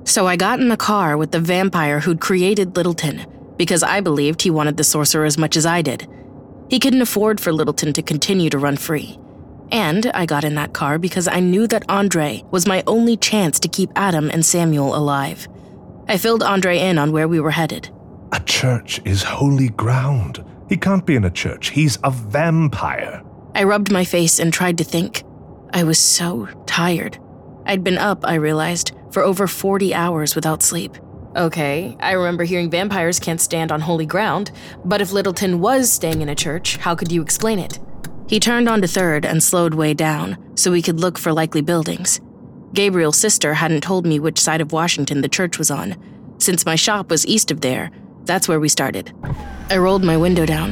So I got in the car with the vampire who'd created Littleton, because I believed he wanted the sorcerer as much as I did. He couldn't afford for Littleton to continue to run free. And I got in that car because I knew that Andre was my only chance to keep Adam and Samuel alive. I filled Andre in on where we were headed. A church is holy ground. He can't be in a church. He's a vampire. I rubbed my face and tried to think. I was so tired. I'd been up, I realized, for over 40 hours without sleep. Okay, I remember hearing vampires can't stand on holy ground, but if Littleton was staying in a church, how could you explain it? He turned onto 3rd and slowed way down, so we could look for likely buildings. Gabriel's sister hadn't told me which side of Washington the church was on. Since my shop was east of there, that's where we started. I rolled my window down.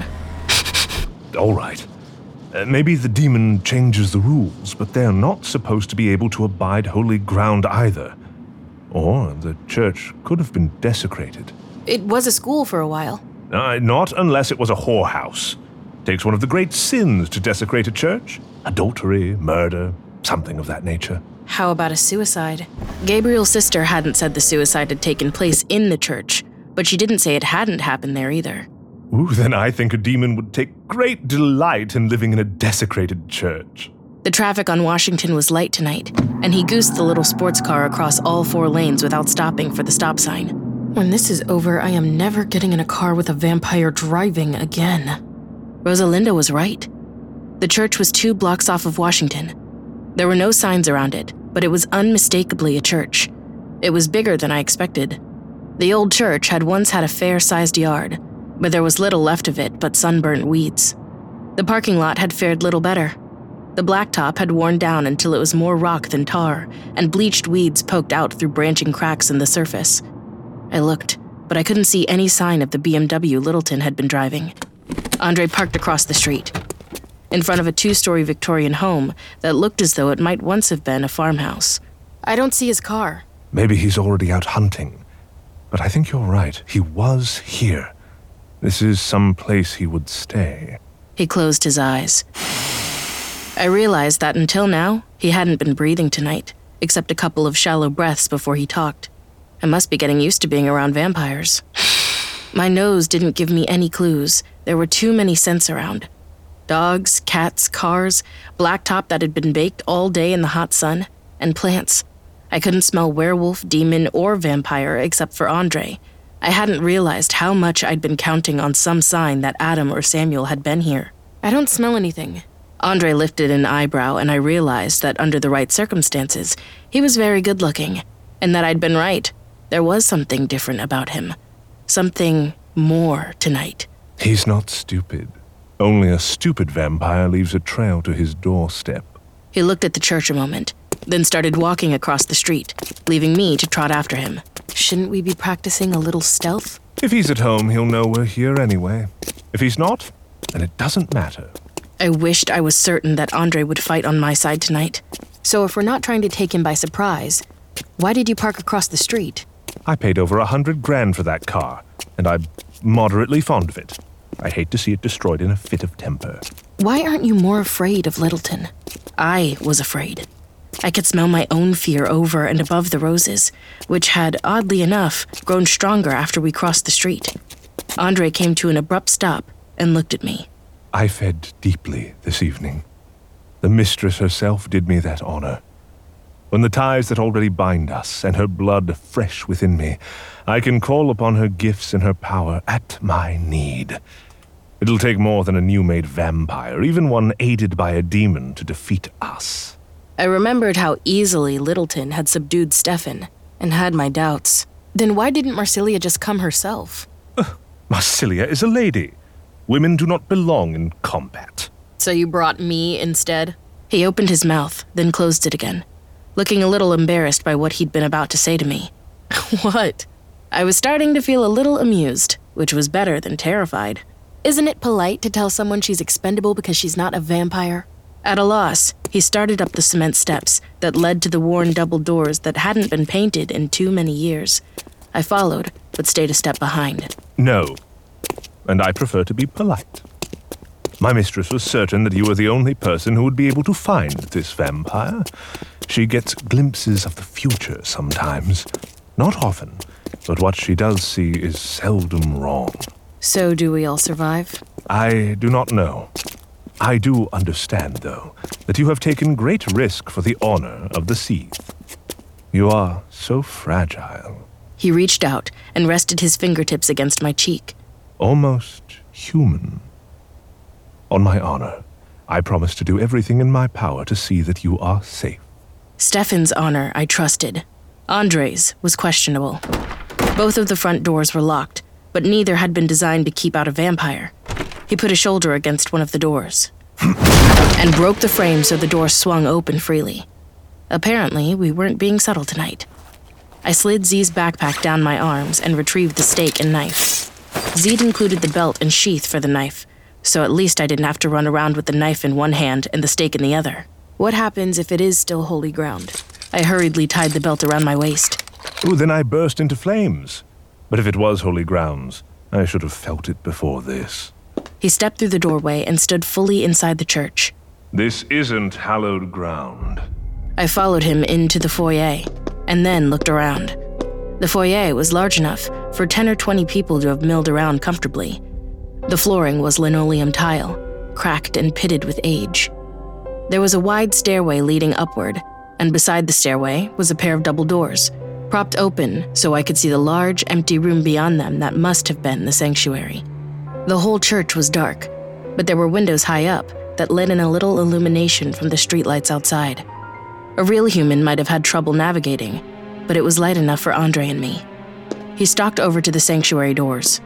All right. Maybe the demon changes the rules, but they're not supposed to be able to abide holy ground either. Or the church could have been desecrated. It was a school for a while. Not unless it was a whorehouse. Takes one of the great sins to desecrate a church. Adultery, murder, something of that nature. How about a suicide? Gabriel's sister hadn't said the suicide had taken place in the church, but she didn't say it hadn't happened there either. Ooh, then I think a demon would take great delight in living in a desecrated church. The traffic on Washington was light tonight, and he goosed the little sports car across all 4 lanes without stopping for the stop sign. When this is over, I am never getting in a car with a vampire driving again. Rosalinda was right. The church was 2 blocks off of Washington. There were no signs around it, but it was unmistakably a church. It was bigger than I expected. The old church had once had a fair-sized yard, but there was little left of it but sunburnt weeds. The parking lot had fared little better. The blacktop had worn down until it was more rock than tar, and bleached weeds poked out through branching cracks in the surface. I looked, but I couldn't see any sign of the BMW Littleton had been driving. Andre parked across the street, in front of a 2-story Victorian home that looked as though it might once have been a farmhouse. I don't see his car. Maybe he's already out hunting. But I think you're right. He was here. This is some place he would stay. He closed his eyes. I realized that until now, he hadn't been breathing tonight, except a couple of shallow breaths before he talked. I must be getting used to being around vampires. My nose didn't give me any clues. There were too many scents around. Dogs, cats, cars, blacktop that had been baked all day in the hot sun, and plants. I couldn't smell werewolf, demon, or vampire except for Andre. I hadn't realized how much I'd been counting on some sign that Adam or Samuel had been here. I don't smell anything. Andre lifted an eyebrow, and I realized that under the right circumstances, he was very good-looking, and that I'd been right. There was something different about him. Something more tonight. He's not stupid. Only a stupid vampire leaves a trail to his doorstep. He looked at the church a moment, then started walking across the street, leaving me to trot after him. Shouldn't we be practicing a little stealth? If he's at home, he'll know we're here anyway. If he's not, then it doesn't matter. I wished I was certain that Andre would fight on my side tonight. So if we're not trying to take him by surprise, why did you park across the street? I paid over $100,000 for that car, and I'm moderately fond of it. I hate to see it destroyed in a fit of temper. Why aren't you more afraid of Littleton? I was afraid. I could smell my own fear over and above the roses, which had, oddly enough, grown stronger after we crossed the street. Andre came to an abrupt stop and looked at me. I fed deeply this evening. The mistress herself did me that honor. When the ties that already bind us, and her blood fresh within me, I can call upon her gifts and her power at my need. It'll take more than a new-made vampire, even one aided by a demon, to defeat us. I remembered how easily Littleton had subdued Stefan, and had my doubts. Then why didn't Marsilia just come herself? Marsilia is a lady. Women do not belong in combat. So you brought me instead? He opened his mouth, then closed it again, looking a little embarrassed by what he'd been about to say to me. What? I was starting to feel a little amused, which was better than terrified. Isn't it polite to tell someone she's expendable because she's not a vampire? At a loss, he started up the cement steps that led to the worn double doors that hadn't been painted in too many years. I followed, but stayed a step behind. No, and I prefer to be polite. My mistress was certain that you were the only person who would be able to find this vampire. She gets glimpses of the future sometimes. Not often, but what she does see is seldom wrong. So do we all survive? I do not know. I do understand, though, that you have taken great risk for the honor of the Seath. You are so fragile. He reached out and rested his fingertips against my cheek. Almost human. On my honor, I promise to do everything in my power to see that you are safe. Stefan's honor I trusted. Andre's was questionable. Both of the front doors were locked, but neither had been designed to keep out a vampire. He put a shoulder against one of the doors and broke the frame so the door swung open freely. Apparently, we weren't being subtle tonight. I slid Z's backpack down my arms and retrieved the stake and knife. Z'd included the belt and sheath for the knife, so at least I didn't have to run around with the knife in one hand and the stake in the other. What happens if it is still holy ground? I hurriedly tied the belt around my waist. Ooh, then I burst into flames. But if it was holy grounds, I should have felt it before this. He stepped through the doorway and stood fully inside the church. This isn't hallowed ground. I followed him into the foyer, and then looked around. The foyer was large enough for 10 or 20 people to have milled around comfortably. The flooring was linoleum tile, cracked and pitted with age. There was a wide stairway leading upward, and beside the stairway was a pair of double doors, propped open so I could see the large, empty room beyond them that must have been the sanctuary. The whole church was dark, but there were windows high up that let in a little illumination from the streetlights outside. A real human might have had trouble navigating, but it was light enough for Andre and me. He stalked over to the sanctuary doors.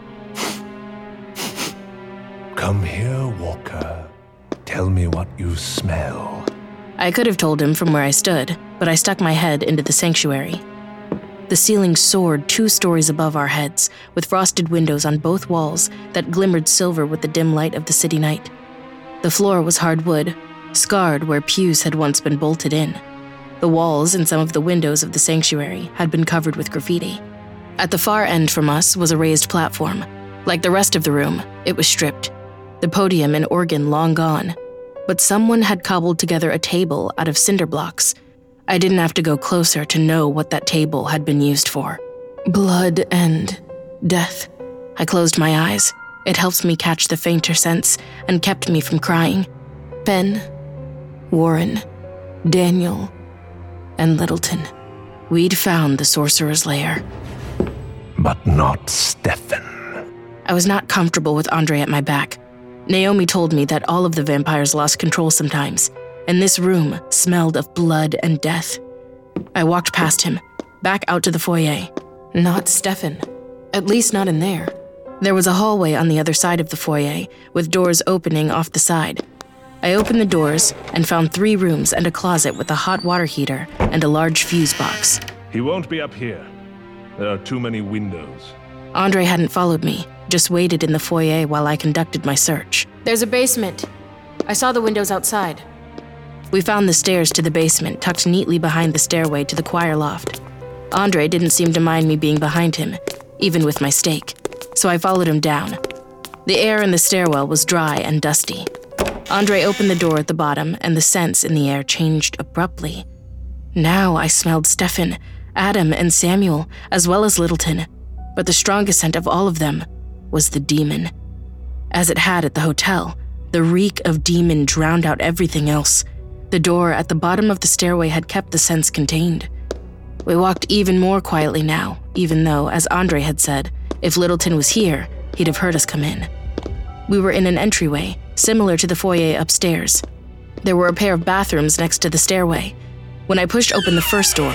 Come here, Walker. Tell me what you smell. I could have told him from where I stood, but I stuck my head into the sanctuary. The ceiling soared 2 stories above our heads, with frosted windows on both walls that glimmered silver with the dim light of the city night. The floor was hardwood, scarred where pews had once been bolted in. The walls and some of the windows of the sanctuary had been covered with graffiti. At the far end from us was a raised platform. Like the rest of the room, it was stripped. The podium and organ long gone, but someone had cobbled together a table out of cinder blocks. I didn't have to go closer to know what that table had been used for. Blood and death. I closed my eyes. It helped me catch the fainter sense and kept me from crying. Ben, Warren, Daniel, and Littleton. We'd found the sorcerer's lair. But not Stefan. I was not comfortable with Andre at my back. Naomi told me that all of the vampires lost control sometimes, and this room smelled of blood and death. I walked past him, back out to the foyer. Not Stefan. At least not in there. There was a hallway on the other side of the foyer, with doors opening off the side. I opened the doors and found 3 rooms and a closet with a hot water heater and a large fuse box. He won't be up here. There are too many windows. Andre hadn't followed me, just waited in the foyer while I conducted my search. There's a basement. I saw the windows outside. We found the stairs to the basement tucked neatly behind the stairway to the choir loft. Andre didn't seem to mind me being behind him, even with my stake, so I followed him down. The air in the stairwell was dry and dusty. Andre opened the door at the bottom, and the scents in the air changed abruptly. Now I smelled Stefan, Adam, and Samuel, as well as Littleton, but the strongest scent of all of them was the demon. As it had at the hotel, the reek of demon drowned out everything else. The door at the bottom of the stairway had kept the scents contained. We walked even more quietly now, even though, as Andre had said, if Littleton was here, he'd have heard us come in. We were in an entryway, similar to the foyer upstairs. There were a pair of bathrooms next to the stairway. When I pushed open the first door,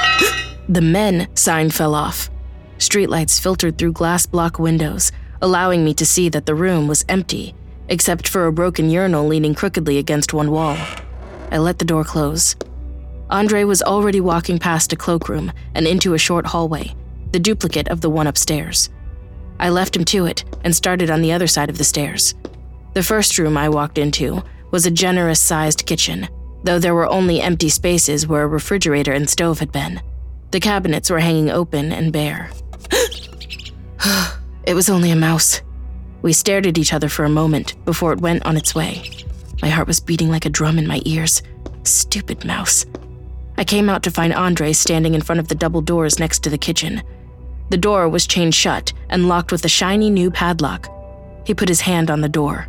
the men sign fell off. Streetlights filtered through glass block windows, allowing me to see that the room was empty, except for a broken urinal leaning crookedly against one wall. I let the door close. Andre was already walking past a cloakroom and into a short hallway, the duplicate of the one upstairs. I left him to it and started on the other side of the stairs. The first room I walked into was a generous-sized kitchen, though there were only empty spaces where a refrigerator and stove had been. The cabinets were hanging open and bare. It was only a mouse. We stared at each other for a moment before it went on its way. My heart was beating like a drum in my ears. Stupid mouse. I came out to find Andre standing in front of the double doors next to the kitchen. The door was chained shut and locked with a shiny new padlock. He put his hand on the door.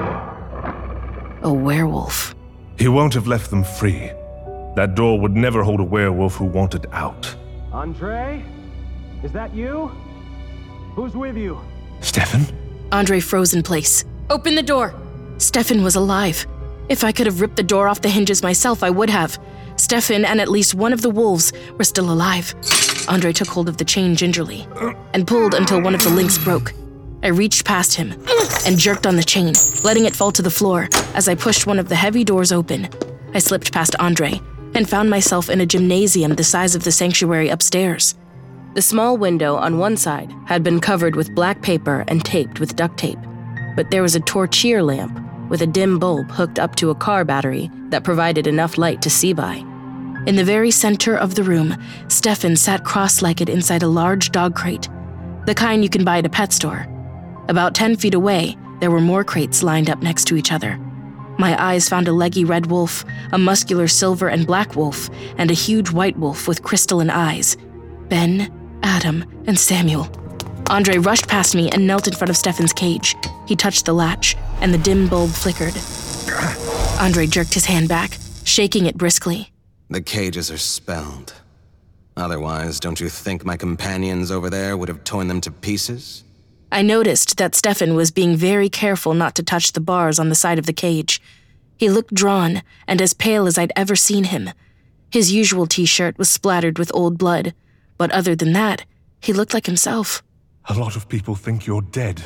A werewolf. He won't have left them free. That door would never hold a werewolf who wanted out. Andre? Is that you? Who's with you? Stefan? Andre froze in place. Open the door! Stefan was alive. If I could have ripped the door off the hinges myself, I would have. Stefan and at least one of the wolves were still alive. Andre took hold of the chain gingerly and pulled until one of the links broke. I reached past him and jerked on the chain, letting it fall to the floor as I pushed one of the heavy doors open. I slipped past Andre and found myself in a gymnasium the size of the sanctuary upstairs. The small window on one side had been covered with black paper and taped with duct tape, but there was a torchlight lamp with a dim bulb hooked up to a car battery that provided enough light to see by. In the very center of the room, Stefan sat cross-legged inside a large dog crate, the kind you can buy at a pet store. About 10 feet away, there were more crates lined up next to each other. My eyes found a leggy red wolf, a muscular silver and black wolf, and a huge white wolf with crystalline eyes. Ben, Adam, and Samuel. Andre rushed past me and knelt in front of Stefan's cage. He touched the latch, and the dim bulb flickered. Andre jerked his hand back, shaking it briskly. The cages are spelled. Otherwise, don't you think my companions over there would have torn them to pieces? I noticed that Stefan was being very careful not to touch the bars on the side of the cage. He looked drawn and as pale as I'd ever seen him. His usual t-shirt was splattered with old blood, but other than that, he looked like himself. A lot of people think you're dead.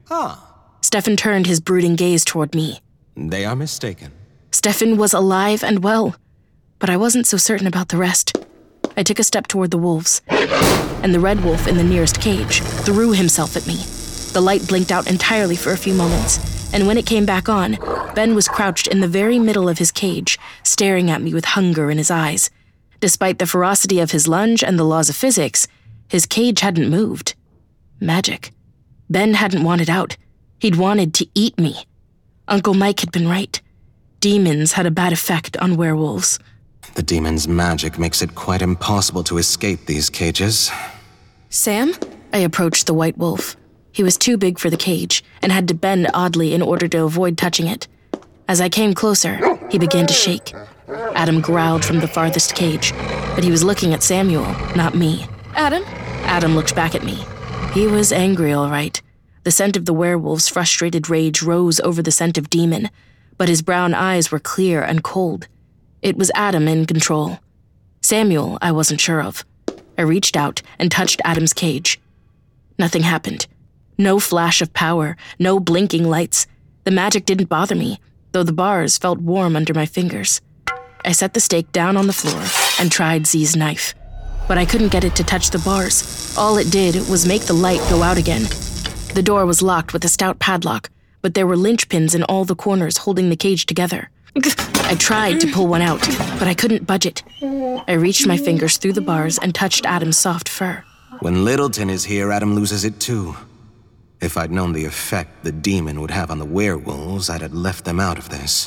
Stefan turned his brooding gaze toward me. They are mistaken. Stefan was alive and well, but I wasn't so certain about the rest. I took a step toward the wolves, and the red wolf in the nearest cage threw himself at me. The light blinked out entirely for a few moments, and when it came back on, Ben was crouched in the very middle of his cage, staring at me with hunger in his eyes. Despite the ferocity of his lunge and the laws of physics, his cage hadn't moved. Magic. Ben hadn't wanted out. He'd wanted to eat me. Uncle Mike had been right. Demons had a bad effect on werewolves. The demon's magic makes it quite impossible to escape these cages. Sam? I approached the white wolf. He was too big for the cage and had to bend oddly in order to avoid touching it. As I came closer, he began to shake. Adam growled from the farthest cage, but he was looking at Samuel, not me. Adam? Adam looked back at me. He was angry, all right. The scent of the werewolf's frustrated rage rose over the scent of demon, but his brown eyes were clear and cold. It was Adam in control. Samuel, I wasn't sure of. I reached out and touched Adam's cage. Nothing happened. No flash of power, no blinking lights. The magic didn't bother me, though the bars felt warm under my fingers. I set the stake down on the floor and tried Z's knife, but I couldn't get it to touch the bars. All it did was make the light go out again. The door was locked with a stout padlock, but there were linchpins in all the corners holding the cage together. I tried to pull one out, but I couldn't budge it. I reached my fingers through the bars and touched Adam's soft fur. When Littleton is here, Adam loses it too. If I'd known the effect the demon would have on the werewolves, I'd have left them out of this.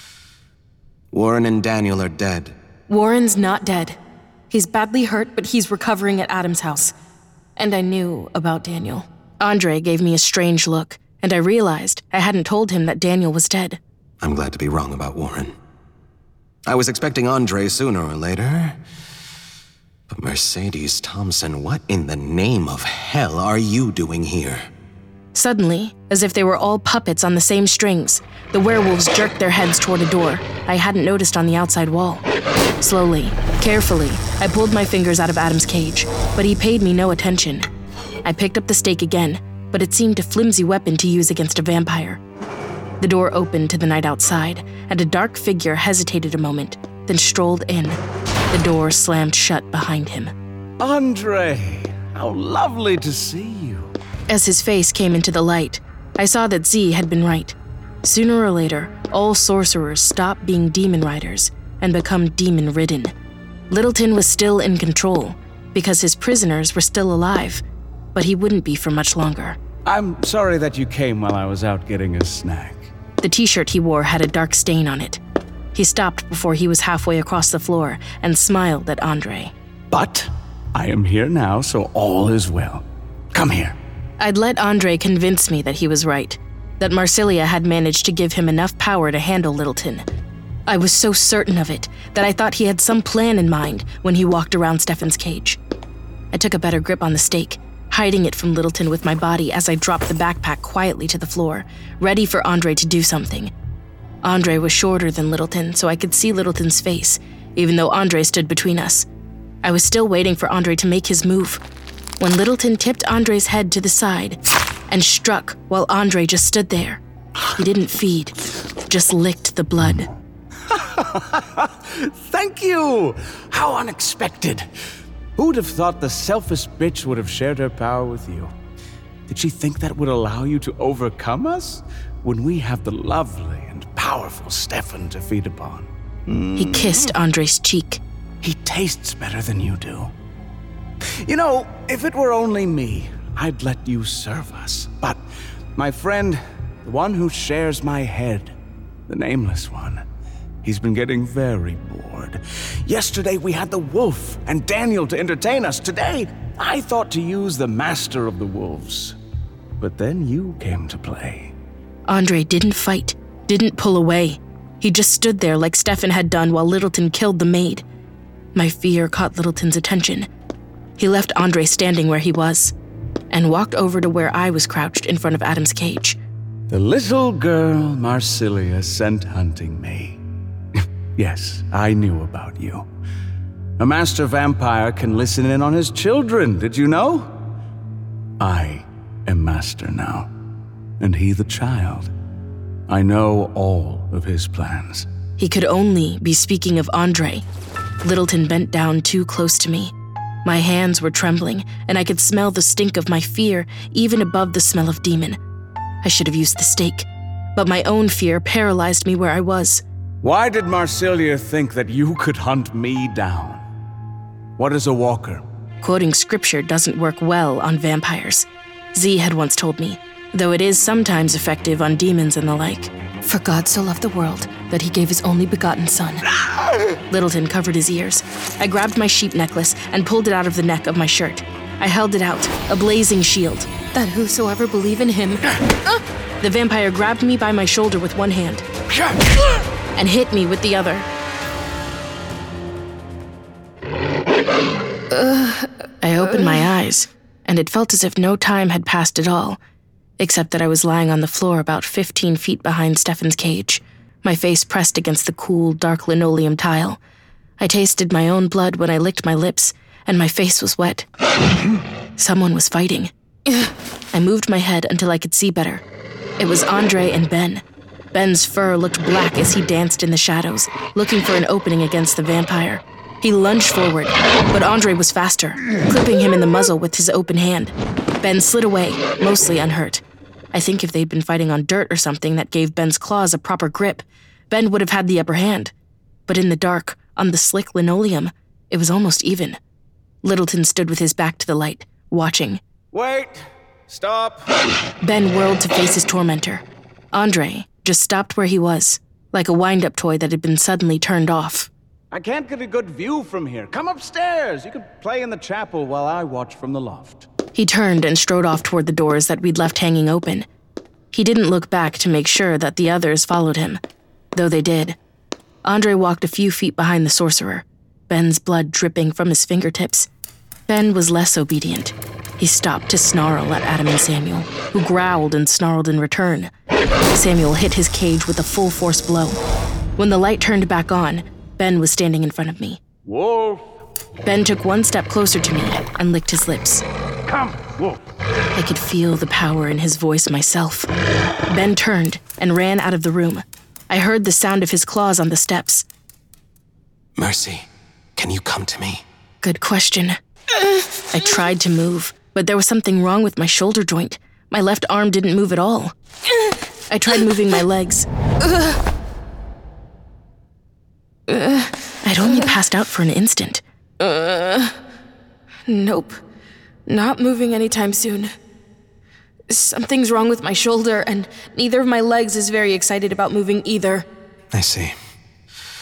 Warren and Daniel are dead. Warren's not dead. He's badly hurt, but he's recovering at Adam's house. And I knew about Daniel. Andre gave me a strange look, and I realized I hadn't told him that Daniel was dead. I'm glad to be wrong about Warren. I was expecting Andre sooner or later. But Mercedes Thompson, what in the name of hell are you doing here? Suddenly, as if they were all puppets on the same strings, the werewolves jerked their heads toward a door I hadn't noticed on the outside wall. Slowly, carefully, I pulled my fingers out of Adam's cage, but he paid me no attention. I picked up the stake again, but it seemed a flimsy weapon to use against a vampire. The door opened to the night outside, and a dark figure hesitated a moment, then strolled in. The door slammed shut behind him. Andre, how lovely to see you. As his face came into the light, I saw that Z had been right. Sooner or later, all sorcerers stop being demon riders and become demon-ridden. Littleton was still in control, because his prisoners were still alive, but he wouldn't be for much longer. I'm sorry that you came while I was out getting a snack. The t-shirt he wore had a dark stain on it. He stopped before he was halfway across the floor and smiled at Andre. But I am here now, so all is well. Come here. I'd let Andre convince me that he was right, that Marsilia had managed to give him enough power to handle Littleton. I was so certain of it that I thought he had some plan in mind when he walked around Stefan's cage. I took a better grip on the stake, hiding it from Littleton with my body as I dropped the backpack quietly to the floor, ready for Andre to do something. Andre was shorter than Littleton, so I could see Littleton's face, even though Andre stood between us. I was still waiting for Andre to make his move, when Littleton tipped Andre's head to the side and struck while Andre just stood there. He didn't feed, just licked the blood. Thank you! How unexpected! Who'd have thought the selfish bitch would have shared her power with you? Did she think that would allow you to overcome us when we have the lovely and powerful Stefan to feed upon? He kissed Andre's cheek. He tastes better than you do. You know, if it were only me, I'd let you serve us. But my friend, the one who shares my head, the nameless one, he's been getting very bored. Yesterday we had the wolf and Daniel to entertain us. Today, I thought to use the master of the wolves. But then you came to play. Andre didn't fight, didn't pull away. He just stood there like Stefan had done while Littleton killed the maid. My fear caught Littleton's attention. He left Andre standing where he was and walked over to where I was crouched in front of Adam's cage. The little girl Marsilia sent hunting me. Yes, I knew about you. A master vampire can listen in on his children, did you know? I am master now, and he the child. I know all of his plans. He could only be speaking of Andre. Littleton bent down too close to me. My hands were trembling, and I could smell the stink of my fear even above the smell of demon. I should have used the stake, but my own fear paralyzed me where I was. Why did Marsilia think that you could hunt me down? What is a walker? Quoting scripture doesn't work well on vampires. Z had once told me, though it is sometimes effective on demons and the like. For God so loved the world that he gave his only begotten son. Littleton covered his ears. I grabbed my sheep necklace and pulled it out of the neck of my shirt. I held it out, a blazing shield, that whosoever believe in him... The vampire grabbed me by my shoulder with one hand and hit me with the other. I opened my eyes, and it felt as if no time had passed at all, except that I was lying on the floor about 15 feet behind Stefan's cage, my face pressed against the cool, dark linoleum tile. I tasted my own blood when I licked my lips, and my face was wet. Someone was fighting. I moved my head until I could see better. It was Andre and Ben. Ben's fur looked black as he danced in the shadows, looking for an opening against the vampire. He lunged forward, but Andre was faster, clipping him in the muzzle with his open hand. Ben slid away, mostly unhurt. I think if they'd been fighting on dirt or something that gave Ben's claws a proper grip, Ben would have had the upper hand. But in the dark, on the slick linoleum, it was almost even. Littleton stood with his back to the light, watching. Wait! Stop! Ben whirled to face his tormentor. Andre just stopped where he was, like a wind-up toy that had been suddenly turned off. I can't get a good view from here. Come upstairs. You can play in the chapel while I watch from the loft. He turned and strode off toward the doors that we'd left hanging open. He didn't look back to make sure that the others followed him, though they did. Andre walked a few feet behind the sorcerer, Ben's blood dripping from his fingertips. Ben was less obedient. He stopped to snarl at Adam and Samuel, who growled and snarled in return. Samuel hit his cage with a full-force blow. When the light turned back on, Ben was standing in front of me. Wolf! Ben took one step closer to me and licked his lips. Come, Wolf. I could feel the power in his voice myself. Ben turned and ran out of the room. I heard the sound of his claws on the steps. Mercy, can you come to me? Good question. I tried to move, but there was something wrong with my shoulder joint. My left arm didn't move at all. I tried moving my legs. I'd only passed out for an instant. Nope. Not moving anytime soon. Something's wrong with my shoulder, and neither of my legs is very excited about moving either. I see.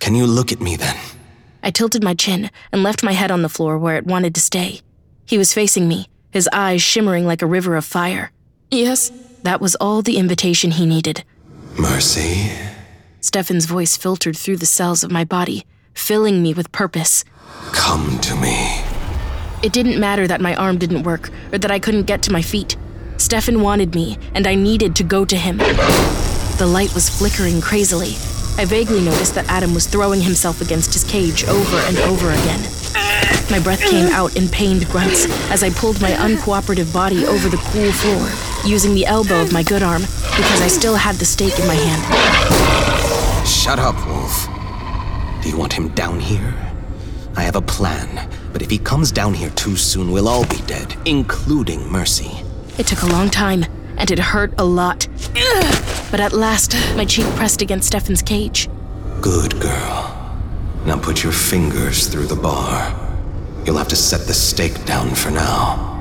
Can you look at me then? I tilted my chin and left my head on the floor where it wanted to stay. He was facing me, his eyes shimmering like a river of fire. Yes, that was all the invitation he needed. Mercy? Stefan's voice filtered through the cells of my body, filling me with purpose. Come to me. It didn't matter that my arm didn't work or that I couldn't get to my feet. Stefan wanted me, and I needed to go to him. The light was flickering crazily. I vaguely noticed that Adam was throwing himself against his cage over and over again. My breath came out in pained grunts as I pulled my uncooperative body over the cool floor, using the elbow of my good arm because I still had the stake in my hand. Shut up, Wolf. Do you want him down here? I have a plan, but if he comes down here too soon, we'll all be dead, including Mercy. It took a long time, and it hurt a lot. But at last, my cheek pressed against Stefan's cage. Good girl. Now put your fingers through the bar. You'll have to set the stake down for now.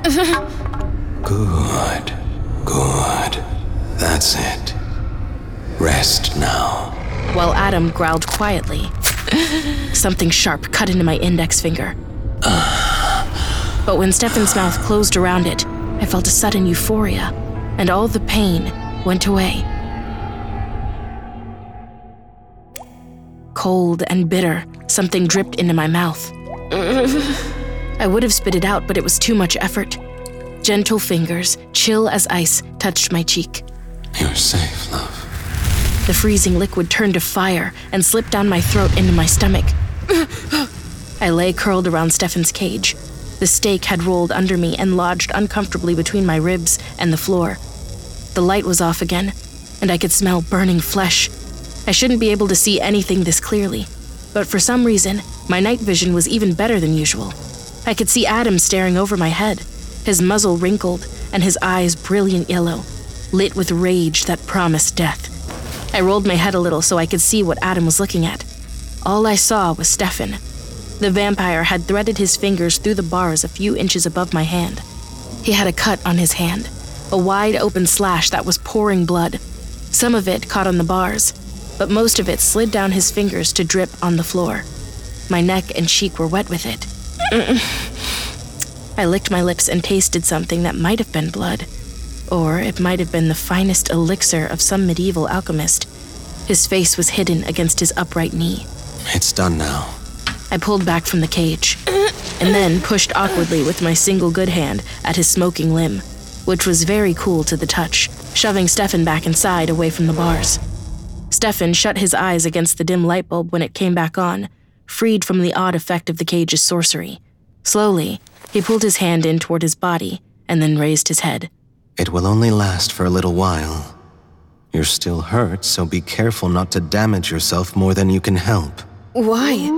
Good. Good. That's it. Rest now. While Adam growled quietly. Something sharp cut into my index finger. But when Stefan's mouth closed around it, I felt a sudden euphoria, and all the pain went away. Cold and bitter, something dripped into my mouth. I would have spit it out, but it was too much effort. Gentle fingers, chill as ice, touched my cheek. You're safe, love. The freezing liquid turned to fire and slipped down my throat into my stomach. I lay curled around Stefan's cage. The stake had rolled under me and lodged uncomfortably between my ribs and the floor. The light was off again, and I could smell burning flesh. I shouldn't be able to see anything this clearly, but for some reason, my night vision was even better than usual. I could see Adam staring over my head, his muzzle wrinkled and his eyes brilliant yellow, lit with rage that promised death. I rolled my head a little so I could see what Adam was looking at. All I saw was Stefan. The vampire had threaded his fingers through the bars a few inches above my hand. He had a cut on his hand, a wide open slash that was pouring blood. Some of it caught on the bars, but most of it slid down his fingers to drip on the floor. My neck and cheek were wet with it. I licked my lips and tasted something that might have been blood, or it might have been the finest elixir of some medieval alchemist. His face was hidden against his upright knee. It's done now. I pulled back from the cage, and then pushed awkwardly with my single good hand at his smoking limb, which was very cool to the touch, shoving Stefan back inside away from the bars. Stefan shut his eyes against the dim light bulb when it came back on, freed from the odd effect of the cage's sorcery. Slowly, he pulled his hand in toward his body and then raised his head. It will only last for a little while. You're still hurt, so be careful not to damage yourself more than you can help. Why?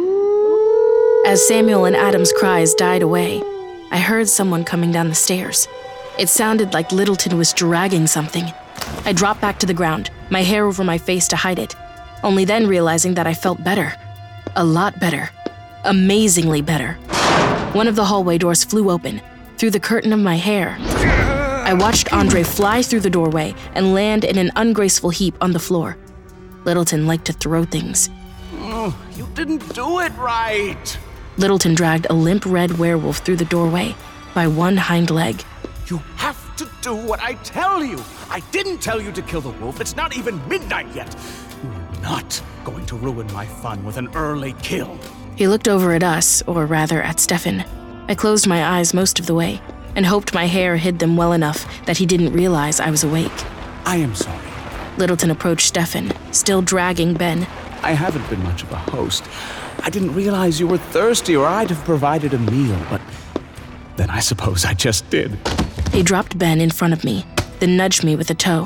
As Samuel and Adam's cries died away, I heard someone coming down the stairs. It sounded like Littleton was dragging something. I dropped back to the ground, my hair over my face to hide it, only then realizing that I felt better. A lot better. Amazingly better. One of the hallway doors flew open. Through the curtain of my hair, I watched Andre fly through the doorway and land in an ungraceful heap on the floor. Littleton liked to throw things. You didn't do it right. Littleton dragged a limp red werewolf through the doorway by one hind leg. You have to do what I tell you. I didn't tell you to kill the wolf. It's not even midnight yet. You are not going to ruin my fun with an early kill. He looked over at us, or rather at Stefan. I closed my eyes most of the way and hoped my hair hid them well enough that he didn't realize I was awake. I am sorry. Littleton approached Stefan, still dragging Ben. I haven't been much of a host. I didn't realize you were thirsty or I'd have provided a meal, but then I suppose I just did. He dropped Ben in front of me, then nudged me with a toe.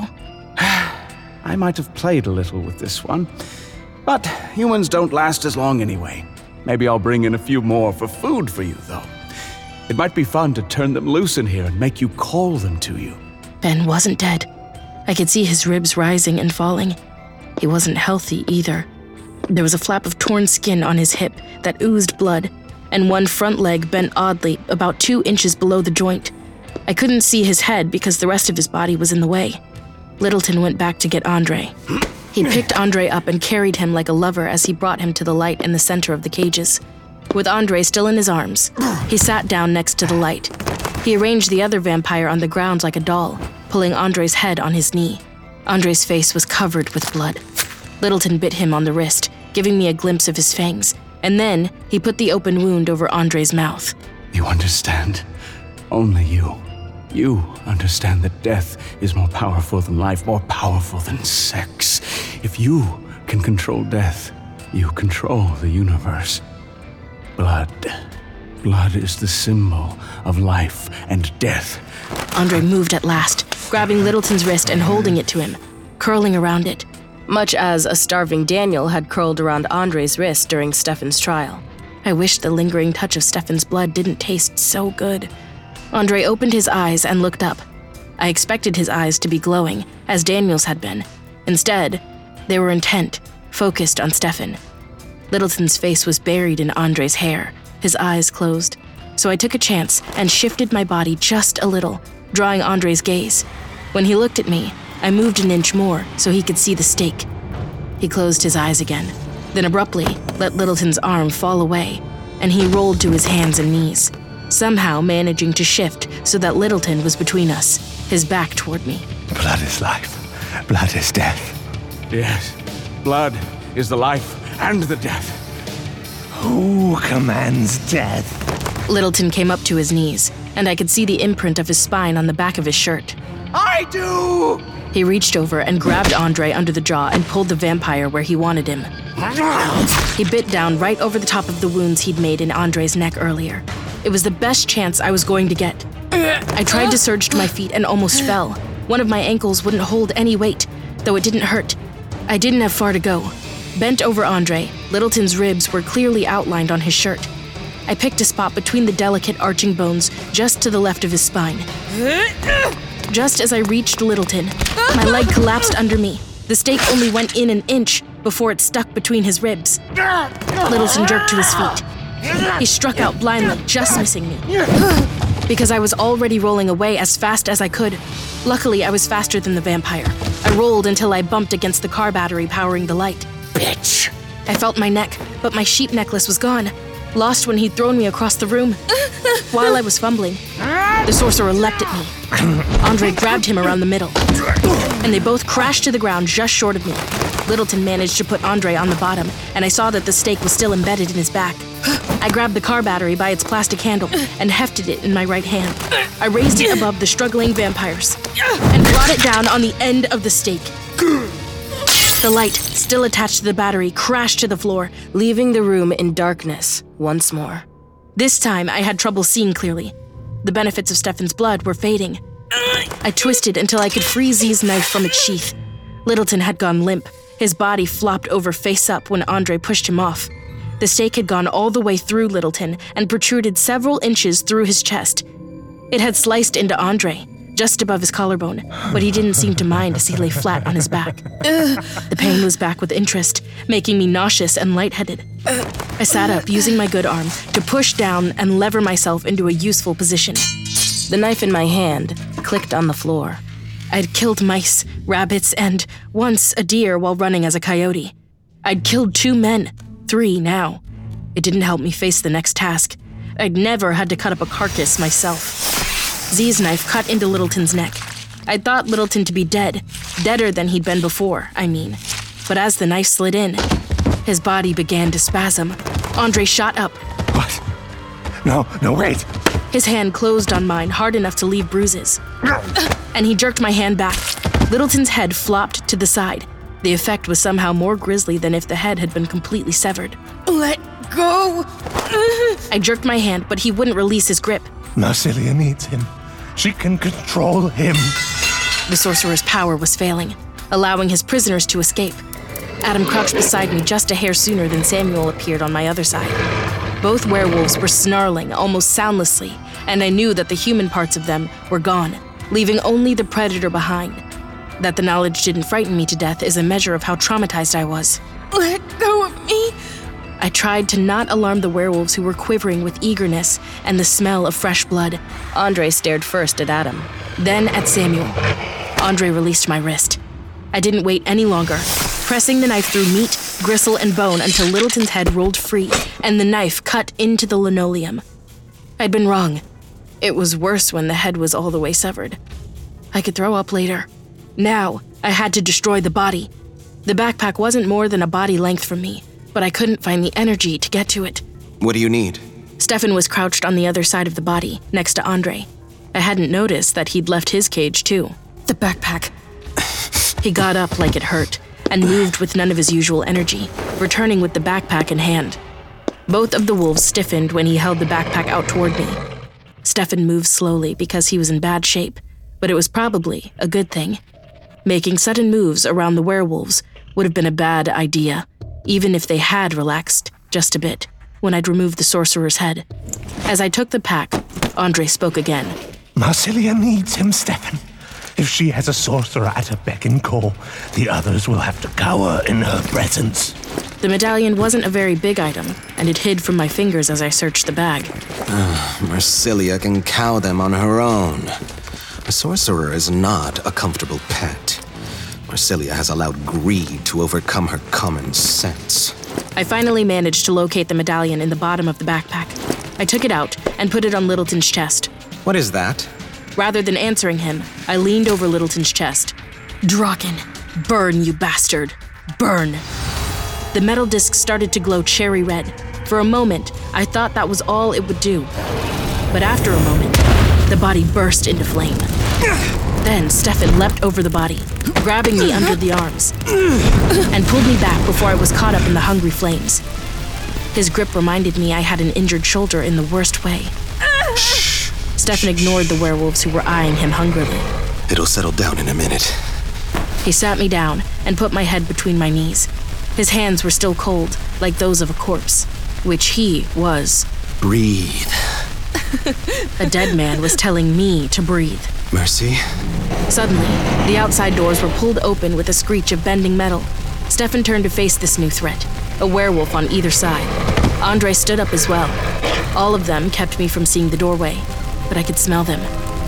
I might have played a little with this one, but humans don't last as long anyway. Maybe I'll bring in a few more for food for you, though. It might be fun to turn them loose in here and make you call them to you. Ben wasn't dead. I could see his ribs rising and falling. He wasn't healthy either. There was a flap of torn skin on his hip that oozed blood, and one front leg bent oddly, about 2 inches below the joint. I couldn't see his head because the rest of his body was in the way. Littleton went back to get Andre. He picked Andre up and carried him like a lover as he brought him to the light in the center of the cages. With Andre still in his arms, he sat down next to the light. He arranged the other vampire on the ground like a doll, pulling Andre's head on his knee. Andre's face was covered with blood. Littleton bit him on the wrist, giving me a glimpse of his fangs, and then he put the open wound over Andre's mouth. You understand? Only you. You understand that death is more powerful than life, more powerful than sex. If you can control death, you control the universe. Blood. Blood is the symbol of life and death. Andre moved at last, grabbing Littleton's wrist and holding it to him, curling around it, much as a starving Daniel had curled around Andre's wrist during Stefan's trial. I wished the lingering touch of Stefan's blood didn't taste so good. Andre opened his eyes and looked up. I expected his eyes to be glowing, as Daniel's had been. Instead, they were intent, focused on Stefan. Littleton's face was buried in Andre's hair, his eyes closed. So I took a chance and shifted my body just a little, drawing Andre's gaze. When he looked at me, I moved an inch more so he could see the stake. He closed his eyes again, then abruptly let Littleton's arm fall away, and he rolled to his hands and knees, somehow managing to shift so that Littleton was between us, his back toward me. Blood is life. Blood is death. Yes, blood is the life and the death. Who commands death? Littleton came up to his knees, and I could see the imprint of his spine on the back of his shirt. I do! He reached over and grabbed Andre under the jaw and pulled the vampire where he wanted him. He bit down right over the top of the wounds he'd made in Andre's neck earlier. It was the best chance I was going to get. I tried to surge to my feet and almost fell. One of my ankles wouldn't hold any weight, though it didn't hurt. I didn't have far to go. Bent over Andre, Littleton's ribs were clearly outlined on his shirt. I picked a spot between the delicate arching bones just to the left of his spine. Just as I reached Littleton, my leg collapsed under me. The stake only went in an inch before it stuck between his ribs. Littleton jerked to his feet. He struck out blindly, just missing me. Because I was already rolling away as fast as I could. Luckily, I was faster than the vampire. I rolled until I bumped against the car battery powering the light. Bitch! I felt my neck, but my sheep necklace was gone, lost when he'd thrown me across the room. While I was fumbling, the sorcerer leapt at me. Andre grabbed him around the middle, and they both crashed to the ground just short of me. Littleton managed to put Andre on the bottom, and I saw that the stake was still embedded in his back. I grabbed the car battery by its plastic handle and hefted it in my right hand. I raised it above the struggling vampires and brought it down on the end of the stake. The light, still attached to the battery, crashed to the floor, leaving the room in darkness once more. This time, I had trouble seeing clearly. The benefits of Stefan's blood were fading. I twisted until I could free Z's knife from its sheath. Littleton had gone limp. His body flopped over face up when Andre pushed him off. The stake had gone all the way through Littleton and protruded several inches through his chest. It had sliced into Andre, just above his collarbone, but he didn't seem to mind as he lay flat on his back. The pain was back with interest, making me nauseous and lightheaded. I sat up, using my good arm to push down and lever myself into a useful position. The knife in my hand clicked on the floor. I'd killed mice, rabbits, and once a deer while running as a coyote. I'd killed 2 men, 3 now. It didn't help me face the next task. I'd never had to cut up a carcass myself. Z's knife cut into Littleton's neck. I'd thought Littleton to be dead, deader than he'd been before, I mean. But as the knife slid in, his body began to spasm. Andre shot up. What? No, wait. His hand closed on mine hard enough to leave bruises. And he jerked my hand back. Littleton's head flopped to the side. The effect was somehow more grisly than if the head had been completely severed. Let go! I jerked my hand, but he wouldn't release his grip. Marsilia needs him. She can control him. The sorcerer's power was failing, allowing his prisoners to escape. Adam crouched beside me just a hair sooner than Samuel appeared on my other side. Both werewolves were snarling almost soundlessly, and I knew that the human parts of them were gone, leaving only the predator behind. That the knowledge didn't frighten me to death is a measure of how traumatized I was. Let go of me! I tried to not alarm the werewolves who were quivering with eagerness and the smell of fresh blood. Andre stared first at Adam, then at Samuel. Andre released my wrist. I didn't wait any longer. pressing the knife through meat, gristle, and bone until Littleton's head rolled free and the knife cut into the linoleum. I'd been wrong. It was worse when the head was all the way severed. I could throw up later. Now, I had to destroy the body. The backpack wasn't more than a body length from me, but I couldn't find the energy to get to it. What do you need? Stefan was crouched on the other side of the body, next to Andre. I hadn't noticed that he'd left his cage too. The backpack. He got up like it hurt, and moved with none of his usual energy, returning with the backpack in hand. Both of the wolves stiffened when he held the backpack out toward me. Stefan moved slowly because he was in bad shape, but it was probably a good thing. Making sudden moves around the werewolves would have been a bad idea, even if they had relaxed just a bit when I'd removed the sorcerer's head. As I took the pack, Andre spoke again. Marsilia needs him, Stefan. If she has a sorcerer at her beck and call, the others will have to cower in her presence. The medallion wasn't a very big item, and it hid from my fingers as I searched the bag. Marsilia can cow them on her own. A sorcerer is not a comfortable pet. Marsilia has allowed greed to overcome her common sense. I finally managed to locate the medallion in the bottom of the backpack. I took it out and put it on Littleton's chest. What is that? Rather than answering him, I leaned over Littleton's chest. Draken, burn, you bastard. Burn. The metal disc started to glow cherry red. For a moment, I thought that was all it would do. But after a moment, the body burst into flame. Then Stefan leapt over the body, grabbing me under the arms, and pulled me back before I was caught up in the hungry flames. His grip reminded me I had an injured shoulder in the worst way. Stefan ignored the werewolves who were eyeing him hungrily. It'll settle down in a minute. He sat me down and put my head between my knees. His hands were still cold, like those of a corpse, which he was. Breathe. A dead man was telling me to breathe. Mercy? Suddenly, the outside doors were pulled open with a screech of bending metal. Stefan turned to face this new threat, a werewolf on either side. Andre stood up as well. All of them kept me from seeing the doorway, but I could smell them.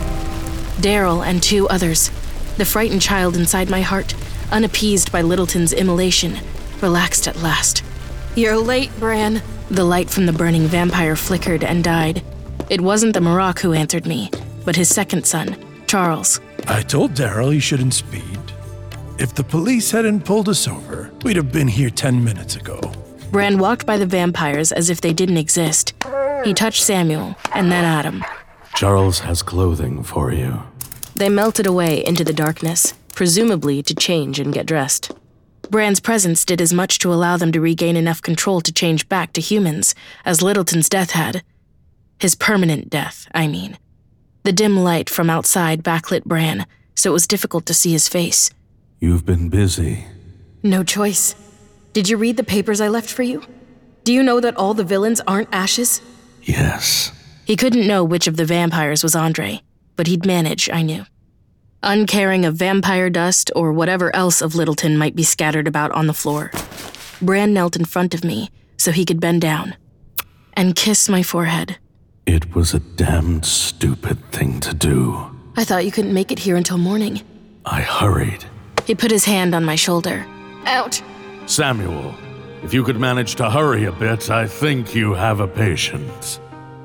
Daryl and two others. The frightened child inside my heart, unappeased by Littleton's immolation, relaxed at last. You're late, Bran. The light from the burning vampire flickered and died. It wasn't the Marach who answered me, but his second son, Charles. I told Daryl he shouldn't speed. If the police hadn't pulled us over, we'd have been here 10 minutes ago. Bran walked by the vampires as if they didn't exist. He touched Samuel, and then Adam. Charles has clothing for you. They melted away into the darkness, presumably to change and get dressed. Bran's presence did as much to allow them to regain enough control to change back to humans as Littleton's death had. His permanent death, I mean. The dim light from outside backlit Bran, so it was difficult to see his face. You've been busy. No choice. Did you read the papers I left for you? Do you know that all the villains aren't ashes? Yes. He couldn't know which of the vampires was Andre, but he'd manage, I knew. Uncaring of vampire dust or whatever else of Littleton might be scattered about on the floor. Bran knelt in front of me so he could bend down and kiss my forehead. It was a damned stupid thing to do. I thought you couldn't make it here until morning. I hurried. He put his hand on my shoulder. Ouch. Samuel, if you could manage to hurry a bit, I think you have a patient.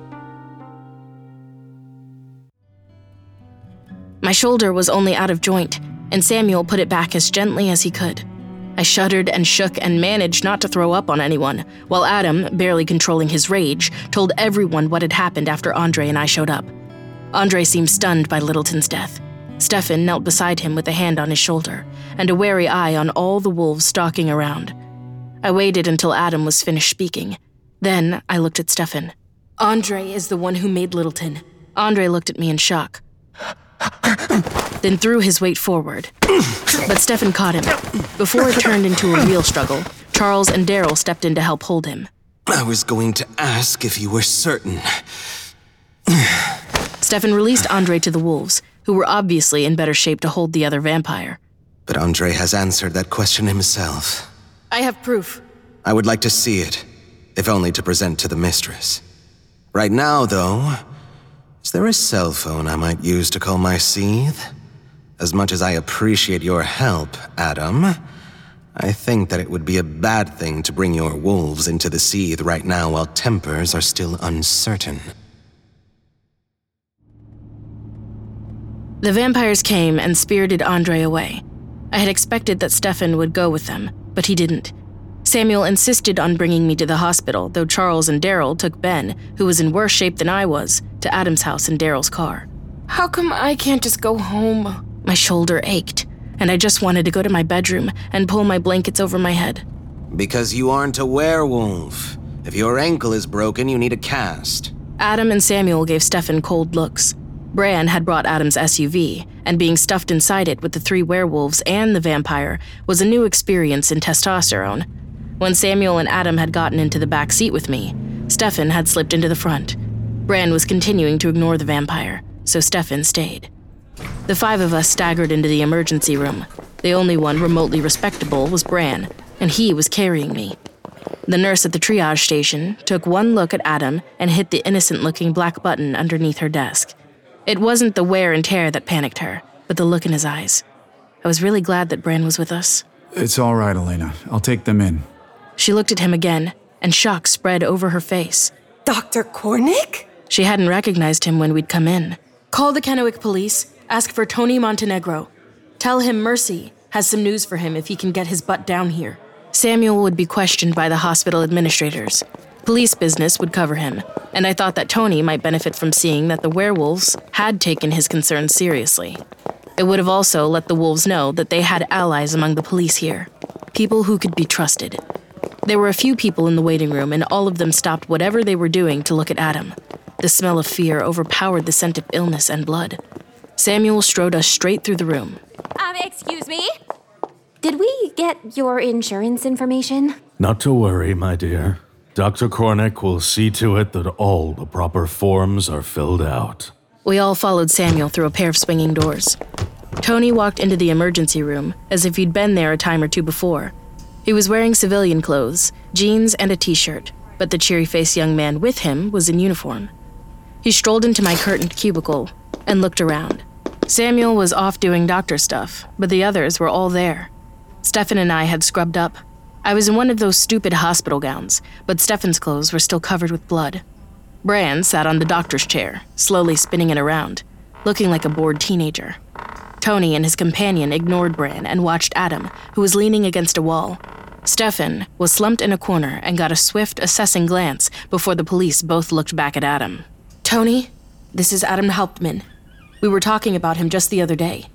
My shoulder was only out of joint, and Samuel put it back as gently as he could. I shuddered and shook and managed not to throw up on anyone, while Adam, barely controlling his rage, told everyone what had happened after Andre and I showed up. Andre seemed stunned by Littleton's death. Stefan knelt beside him with a hand on his shoulder, and a wary eye on all the wolves stalking around. I waited until Adam was finished speaking. Then I looked at Stefan. Andre is the one who made Littleton. Andre looked at me in shock. Then threw his weight forward. But Stefan caught him. Before it turned into a real struggle, Charles and Daryl stepped in to help hold him. I was going to ask if you were certain. Stefan released Andre to the wolves, who were obviously in better shape to hold the other vampire. But Andre has answered that question himself. I have proof. I would like to see it, if only to present to the mistress. Right now, though, is there a cell phone I might use to call my seethe? As much as I appreciate your help, Adam, I think that it would be a bad thing to bring your wolves into the Seethe right now while tempers are still uncertain. The vampires came and spirited Andre away. I had expected that Stefan would go with them, but he didn't. Samuel insisted on bringing me to the hospital, though Charles and Daryl took Ben, who was in worse shape than I was, to Adam's house in Daryl's car. How come I can't just go home? My shoulder ached, and I just wanted to go to my bedroom and pull my blankets over my head. Because you aren't a werewolf. If your ankle is broken, you need a cast. Adam and Samuel gave Stefan cold looks. Bran had brought Adam's SUV, and being stuffed inside it with the 3 werewolves and the vampire was a new experience in testosterone. When Samuel and Adam had gotten into the back seat with me, Stefan had slipped into the front. Bran was continuing to ignore the vampire, so Stefan stayed. The 5 of us staggered into the emergency room. The only one remotely respectable was Bran, and he was carrying me. The nurse at the triage station took one look at Adam and hit the innocent-looking black button underneath her desk. It wasn't the wear and tear that panicked her, but the look in his eyes. I was really glad that Bran was with us. It's all right, Elena. I'll take them in. She looked at him again, and shock spread over her face. Dr. Cornick? She hadn't recognized him when we'd come in. Call the Kennewick police, ask for Tony Montenegro. Tell him Mercy has some news for him if he can get his butt down here. Samuel would be questioned by the hospital administrators. Police business would cover him, and I thought that Tony might benefit from seeing that the werewolves had taken his concerns seriously. It would have also let the wolves know that they had allies among the police here, people who could be trusted. There were a few people in the waiting room, and all of them stopped whatever they were doing to look at Adam. The smell of fear overpowered the scent of illness and blood. Samuel strode us straight through the room. Excuse me? Did we get your insurance information? Not to worry, my dear. Dr. Cornick will see to it that all the proper forms are filled out. We all followed Samuel through a pair of swinging doors. Tony walked into the emergency room as if he'd been there a time or two before. He was wearing civilian clothes, jeans and a t-shirt, but the cheery-faced young man with him was in uniform. He strolled into my curtained cubicle and looked around. Samuel was off doing doctor stuff, but the others were all there. Stefan and I had scrubbed up. I was in one of those stupid hospital gowns, but Stefan's clothes were still covered with blood. Bran sat on the doctor's chair, slowly spinning it around, looking like a bored teenager. Tony and his companion ignored Bran and watched Adam, who was leaning against a wall. Stefan was slumped in a corner and got a swift, assessing glance before the police both looked back at Adam. Tony, this is Adam Hauptmann. We were talking about him just the other day.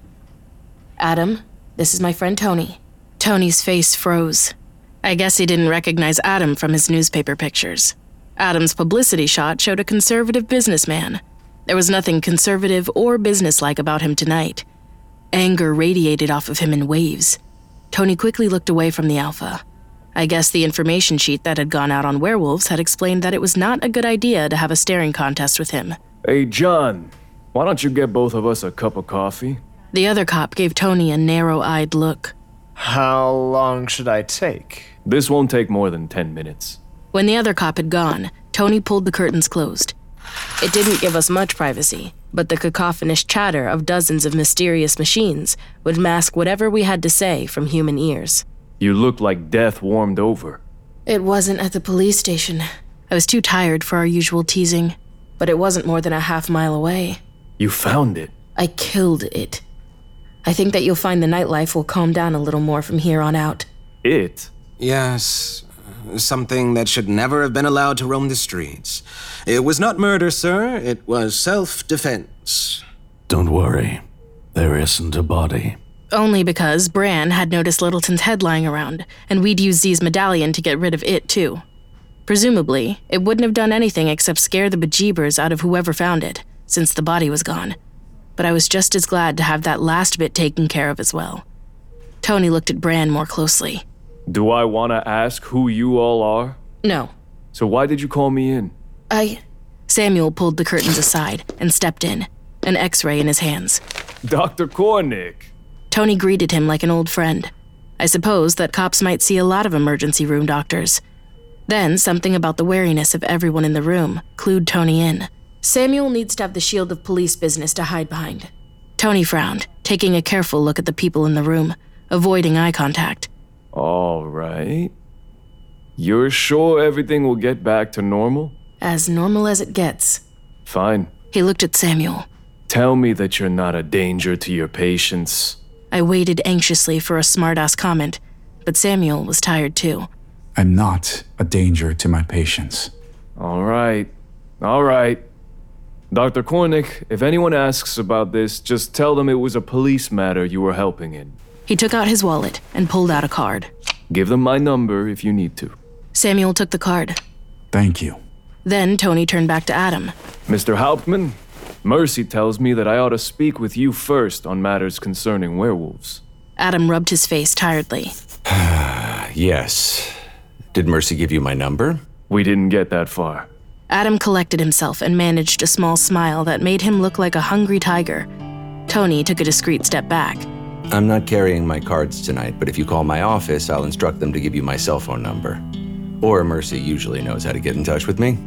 Adam, this is my friend Tony. Tony's face froze. I guess he didn't recognize Adam from his newspaper pictures. Adam's publicity shot showed a conservative businessman. There was nothing conservative or businesslike about him tonight. Anger radiated off of him in waves. Tony quickly looked away from the Alpha. I guess the information sheet that had gone out on werewolves had explained that it was not a good idea to have a staring contest with him. Hey, John, why don't you get both of us a cup of coffee? The other cop gave Tony a narrow-eyed look. How long should I take? This won't take more than 10 minutes. When the other cop had gone, Tony pulled the curtains closed. It didn't give us much privacy, but the cacophonous chatter of dozens of mysterious machines would mask whatever we had to say from human ears. You look like death warmed over. It wasn't at the police station. I was too tired for our usual teasing, but it wasn't more than a half-mile away. You found it. I killed it. I think that you'll find the nightlife will calm down a little more from here on out. It? Yes. Something that should never have been allowed to roam the streets. It was not murder, sir. It was self-defense. Don't worry. There isn't a body. Only because Bran had noticed Littleton's head lying around, and we'd used Z's medallion to get rid of it, too. Presumably, it wouldn't have done anything except scare the bejeebers out of whoever found it, since the body was gone. But I was just as glad to have that last bit taken care of as well. Tony looked at Bran more closely. Do I want to ask who you all are? No. So why did you call me in? Samuel pulled the curtains aside and stepped in, an X-ray in his hands. Dr. Cornick! Tony greeted him like an old friend. I suppose that cops might see a lot of emergency room doctors. Then something about the wariness of everyone in the room clued Tony in. Samuel needs to have the shield of police business to hide behind. Tony frowned, taking a careful look at the people in the room, avoiding eye contact. All right. You're sure everything will get back to normal? As normal as it gets. Fine. He looked at Samuel. Tell me that you're not a danger to your patients. I waited anxiously for a smart-ass comment, but Samuel was tired too. I'm not a danger to my patients. All right. Dr. Cornick, if anyone asks about this, just tell them it was a police matter you were helping in. He took out his wallet and pulled out a card. Give them my number if you need to. Samuel took the card. Thank you. Then Tony turned back to Adam. Mr. Hauptmann, Mercy tells me that I ought to speak with you first on matters concerning werewolves. Adam rubbed his face tiredly. Yes. Did Mercy give you my number? We didn't get that far. Adam collected himself and managed a small smile that made him look like a hungry tiger. Tony took a discreet step back. I'm not carrying my cards tonight, but if you call my office, I'll instruct them to give you my cell phone number. Or Mercy usually knows how to get in touch with me.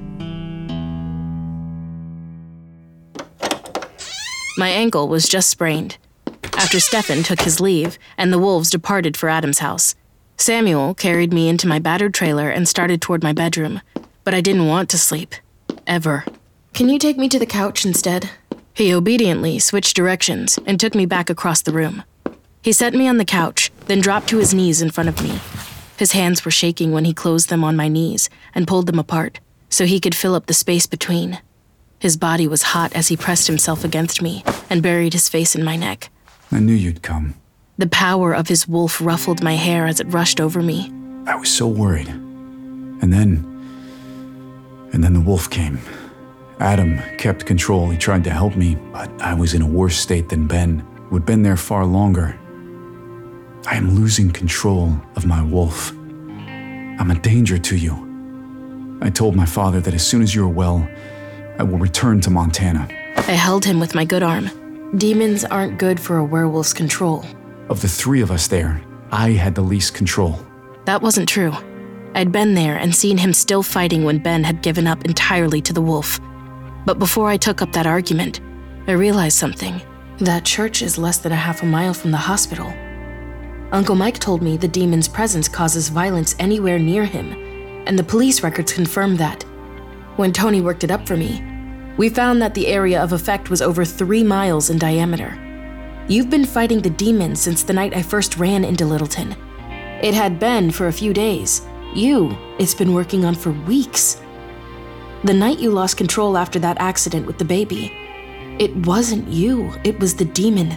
My ankle was just sprained. After Stefan took his leave and the wolves departed for Adam's house, Samuel carried me into my battered trailer and started toward my bedroom. But I didn't want to sleep. Ever. Can you take me to the couch instead? He obediently switched directions and took me back across the room. He set me on the couch, then dropped to his knees in front of me. His hands were shaking when he closed them on my knees and pulled them apart so he could fill up the space between. His body was hot as he pressed himself against me and buried his face in my neck. I knew you'd come. The power of his wolf ruffled my hair as it rushed over me. I was so worried. And then the wolf came. Adam kept control. He tried to help me, but I was in a worse state than Ben, who had been there far longer. I am losing control of my wolf. I'm a danger to you. I told my father that as soon as you're well, I will return to Montana. I held him with my good arm. Demons aren't good for a werewolf's control. Of the three of us there, I had the least control. That wasn't true. I'd been there and seen him still fighting when Ben had given up entirely to the wolf. But before I took up that argument, I realized something. That church is less than a half a mile from the hospital. Uncle Mike told me the demon's presence causes violence anywhere near him, and the police records confirmed that. When Tony worked it up for me, we found that the area of effect was over 3 miles in diameter. You've been fighting the demon since the night I first ran into Littleton. It had been for a few days. It's been working on for weeks. The night you lost control after that accident with the baby, it wasn't you, it was the demon.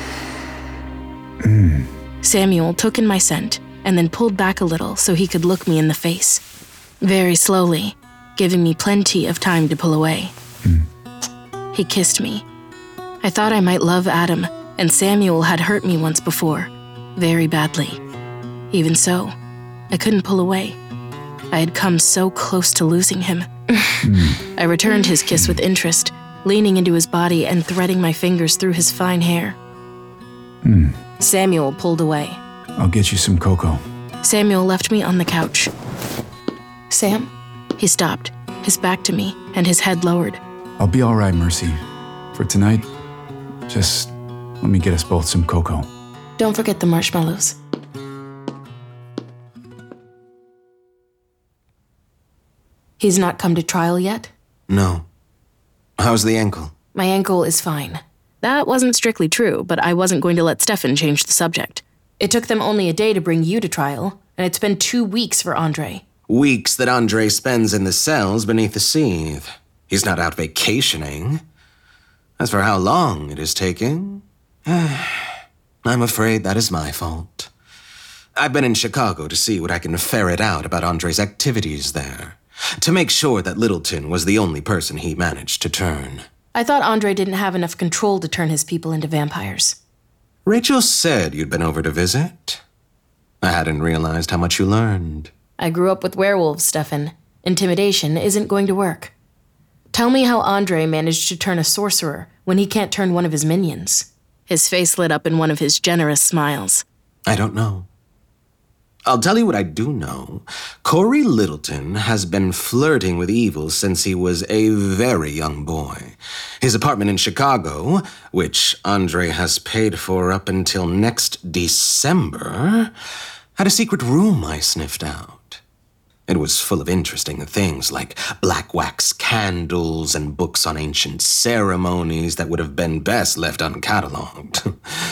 Samuel took in my scent and then pulled back a little so he could look me in the face. Very slowly, giving me plenty of time to pull away. He kissed me. I thought I might love Adam, and Samuel had hurt me once before, very badly. Even so, I couldn't pull away. I had come so close to losing him. I returned his kiss with interest, leaning into his body and threading my fingers through his fine hair. Samuel pulled away. I'll get you some cocoa. Samuel left me on the couch. Sam? He stopped, his back to me and his head lowered. I'll be all right, Mercy. For tonight, just let me get us both some cocoa. Don't forget the marshmallows. He's not come to trial yet? No. How's the ankle? My ankle is fine. That wasn't strictly true, but I wasn't going to let Stefan change the subject. It took them only a day to bring you to trial, and it's been 2 weeks for Andre. Weeks that Andre spends in the cells beneath the sieve. He's not out vacationing. As for how long it is taking, I'm afraid that is my fault. I've been in Chicago to see what I can ferret out about Andre's activities there, to make sure that Littleton was the only person he managed to turn. I thought Andre didn't have enough control to turn his people into vampires. Rachel said you'd been over to visit. I hadn't realized how much you learned. I grew up with werewolves, Stefan. Intimidation isn't going to work. Tell me how Andre managed to turn a sorcerer when he can't turn one of his minions. His face lit up in one of his generous smiles. I don't know. I'll tell you what I do know. Corey Littleton has been flirting with evil since he was a very young boy. His apartment in Chicago, which Andre has paid for up until next December, had a secret room I sniffed out. It was full of interesting things like black wax candles and books on ancient ceremonies that would have been best left uncatalogued.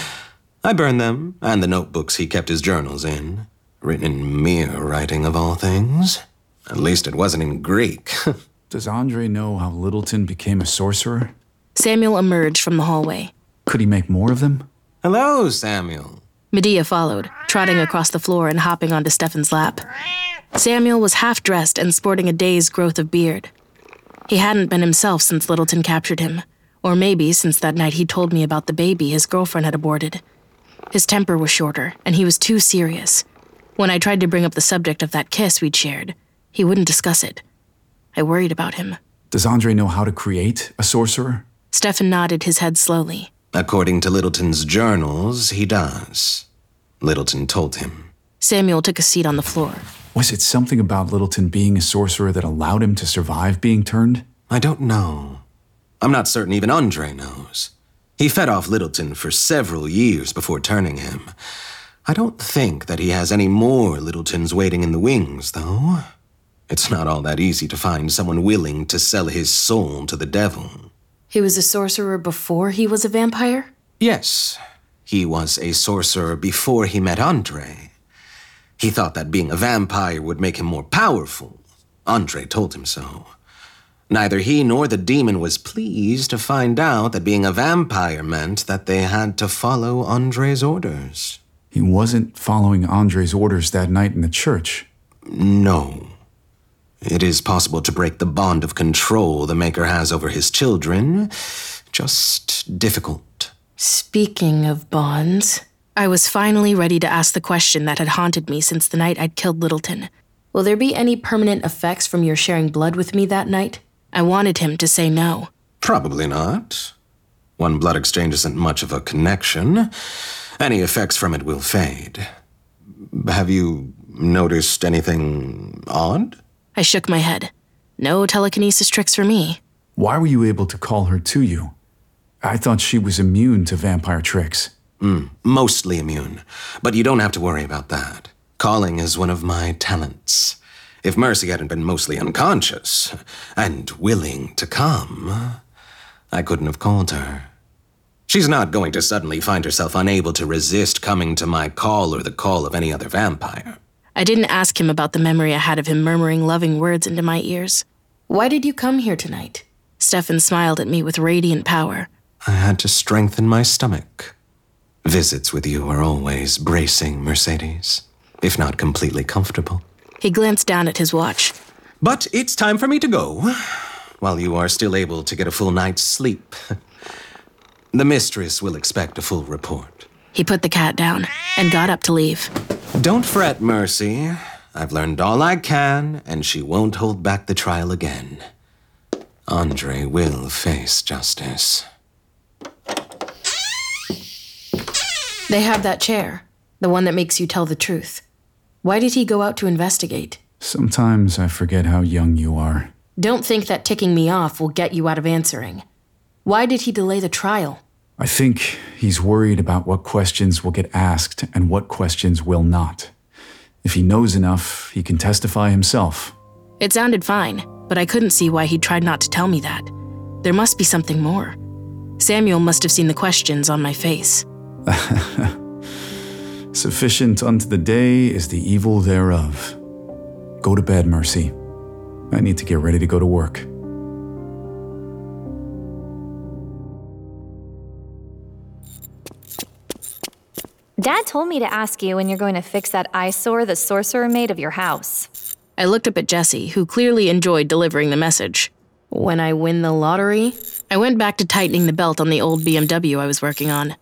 I burned them, and the notebooks he kept his journals in, written in mere writing of all things. At least it wasn't in Greek. Does Andre know how Littleton became a sorcerer? Samuel emerged from the hallway. Could he make more of them? Hello, Samuel. Medea followed, trotting across the floor and hopping onto Stefan's lap. Samuel was half-dressed and sporting a day's growth of beard. He hadn't been himself since Littleton captured him, or maybe since that night he told me about the baby his girlfriend had aborted. His temper was shorter, and he was too serious. When I tried to bring up the subject of that kiss we'd shared, he wouldn't discuss it. I worried about him. Does Andre know how to create a sorcerer? Stefan nodded his head slowly. According to Littleton's journals, he does. Littleton told him. Samuel took a seat on the floor. Was it something about Littleton being a sorcerer that allowed him to survive being turned? I don't know. I'm not certain even Andre knows. He fed off Littleton for several years before turning him. I don't think that he has any more Littletons waiting in the wings, though. It's not all that easy to find someone willing to sell his soul to the devil. He was a sorcerer before he was a vampire? Yes. He was a sorcerer before he met Andre. He thought that being a vampire would make him more powerful. Andre told him so. Neither he nor the demon was pleased to find out that being a vampire meant that they had to follow Andre's orders. He wasn't following Andre's orders that night in the church. No. It is possible to break the bond of control the Maker has over his children. Just difficult. Speaking of bonds, I was finally ready to ask the question that had haunted me since the night I'd killed Littleton. Will there be any permanent effects from your sharing blood with me that night? I wanted him to say no. Probably not. One blood exchange isn't much of a connection. Any effects from it will fade. Have you noticed anything odd? I shook my head. No telekinesis tricks for me. Why were you able to call her to you? I thought she was immune to vampire tricks. Mostly immune, but you don't have to worry about that. Calling is one of my talents. If Mercy hadn't been mostly unconscious and willing to come, I couldn't have called her. She's not going to suddenly find herself unable to resist coming to my call or the call of any other vampire. I didn't ask him about the memory I had of him murmuring loving words into my ears. Why did you come here tonight? Stefan smiled at me with radiant power. I had to strengthen my stomach. Visits with you are always bracing, Mercedes, if not completely comfortable. He glanced down at his watch. But it's time for me to go, while you are still able to get a full night's sleep. The mistress will expect a full report. He put the cat down and got up to leave. Don't fret, Mercy. I've learned all I can, and she won't hold back the trial again. Andre will face justice. They have that chair, the one that makes you tell the truth. Why did he go out to investigate? Sometimes I forget how young you are. Don't think that ticking me off will get you out of answering. Why did he delay the trial? I think he's worried about what questions will get asked and what questions will not. If he knows enough, he can testify himself. It sounded fine, but I couldn't see why he tried not to tell me that. There must be something more. Samuel must have seen the questions on my face. Sufficient unto the day is the evil thereof. Go to bed, Mercy. I need to get ready to go to work. Dad told me to ask you when you're going to fix that eyesore the sorcerer made of your house. I looked up at Jesse, who clearly enjoyed delivering the message. When I win the lottery, I went back to tightening the belt on the old BMW I was working on.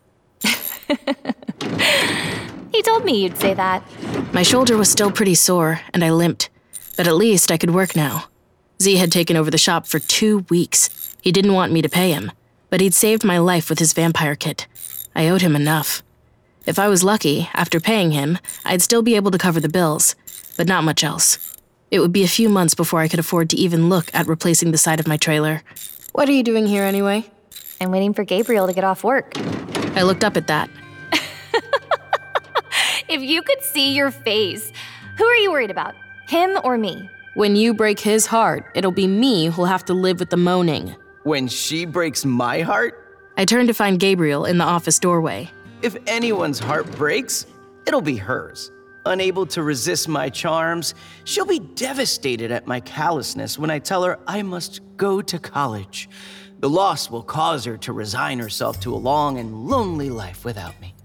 He told me you'd say that. My shoulder was still pretty sore, and I limped. But at least I could work now. Z had taken over the shop for 2 weeks. He didn't want me to pay him, but he'd saved my life with his vampire kit. I owed him enough. If I was lucky, after paying him, I'd still be able to cover the bills, but not much else. It would be a few months before I could afford to even look at replacing the side of my trailer. What are you doing here anyway? I'm waiting for Gabriel to get off work. I looked up at that. If you could see your face. Who are you worried about? Him or me? When you break his heart, it'll be me who'll have to live with the moaning. When she breaks my heart? I turned to find Gabriel in the office doorway. If anyone's heart breaks, it'll be hers. Unable to resist my charms, she'll be devastated at my callousness when I tell her I must go to college. The loss will cause her to resign herself to a long and lonely life without me.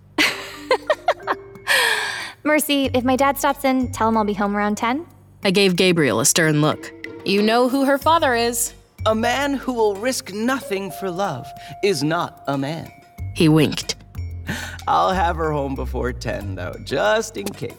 Mercy, if my dad stops in, tell him I'll be home around 10. I gave Gabriel a stern look. You know who her father is. A man who will risk nothing for love is not a man. He winked. I'll have her home before 10, though, just in case.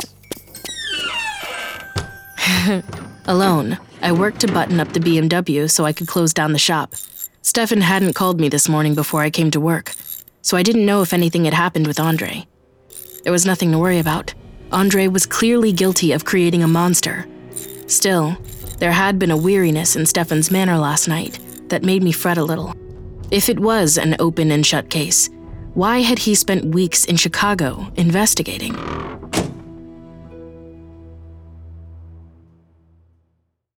Alone, I worked to button up the BMW so I could close down the shop. Stefan hadn't called me this morning before I came to work, so I didn't know if anything had happened with Andre. There was nothing to worry about. Andre was clearly guilty of creating a monster. Still, there had been a weariness in Stefan's manner last night that made me fret a little. If it was an open and shut case, why had he spent weeks in Chicago investigating?